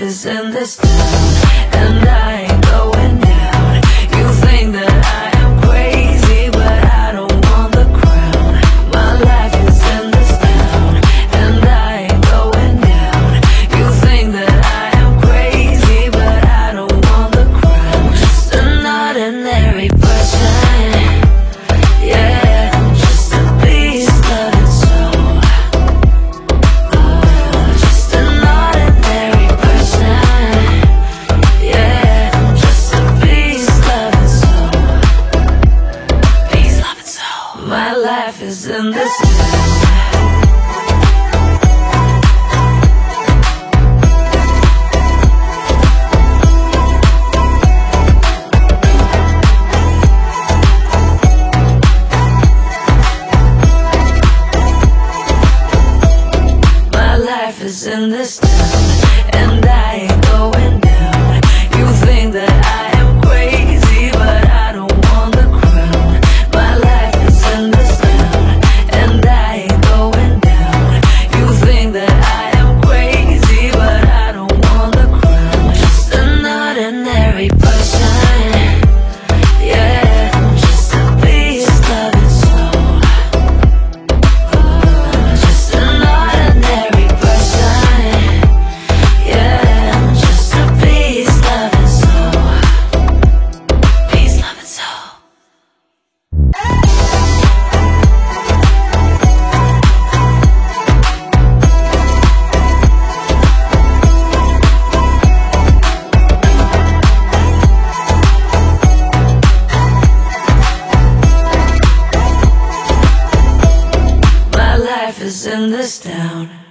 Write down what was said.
is in this town, and I ain't going down. You think that I am crazy, but I don't want the crown. My life is in this town, and I ain't going down. You think that I am crazy, but I don't want the crown. Just an ordinary person, yeah, I'm just a beast loving soul. Just an ordinary person, yeah, I'm just a beast loving soul. Beast loving soul. My life is in this town. Is in this town, and I ain't going down. You think that I am crazy, but I don't want the crown. My life is in this town, and I ain't going down. You think that I am crazy, but I don't want the crown. Just an ordinary person, yeah, I'm just a beast loving soul. Just an ordinary person, yeah, I'm just a beast loving soul. Beast loving soul. My life is in this town.